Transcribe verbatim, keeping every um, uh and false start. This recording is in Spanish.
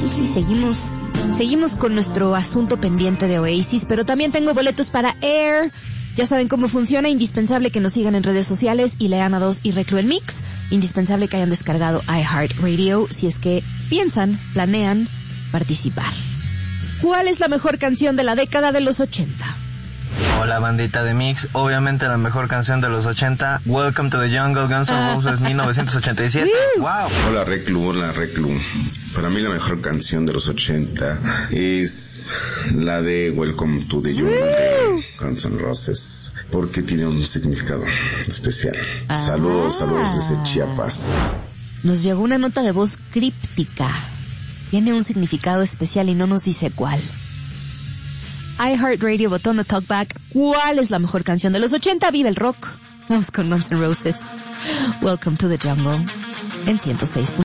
sí, sí, seguimos, seguimos con nuestro asunto pendiente de Oasis, pero también tengo boletos para Air. Ya saben cómo funciona, indispensable que nos sigan en redes sociales y lean a dos y Reclu el Mix. Indispensable que hayan descargado iHeartRadio si es que piensan, planean participar. ¿Cuál es la mejor canción de la década de los ochenta? Hola bandita de Mix, obviamente la mejor canción de los ochenta, Welcome to the Jungle, Guns N' Roses, mil novecientos ochenta y siete. Wow. Hola Reclu, hola Reclu. Para mí la mejor canción de los ochenta es la de Welcome to the Jungle de Guns N' Roses, porque tiene un significado especial. Ah. Saludos, saludos desde Chiapas. Nos llegó una nota de voz críptica. Tiene un significado especial y no nos dice cuál. iHeartRadio botón de Talkback. ¿Cuál es la mejor canción de los ochenta? Vive el rock. Vamos con Guns N' Roses. Welcome to the Jungle en ciento seis.